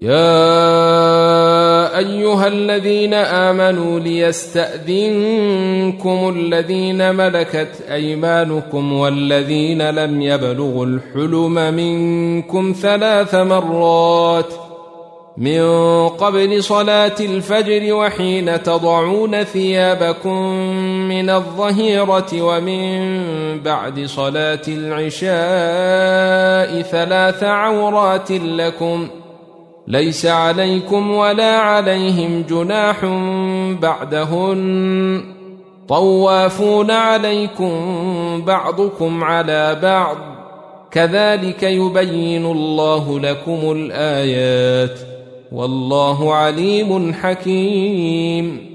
يا أيها الذين آمنوا ليستأذنكم الذين ملكت أيمانكم والذين لم يبلغوا الحلم منكم 3 مرات من قبل صلاة الفجر وحين تضعون ثيابكم من الظهيرة ومن بعد صلاة العشاء 3 عورات لكم ليس عليكم ولا عليهم جناح بعدهن طوافون عليكم بعضكم على بعض كذلك يبين الله لكم الآيات والله عليم حكيم.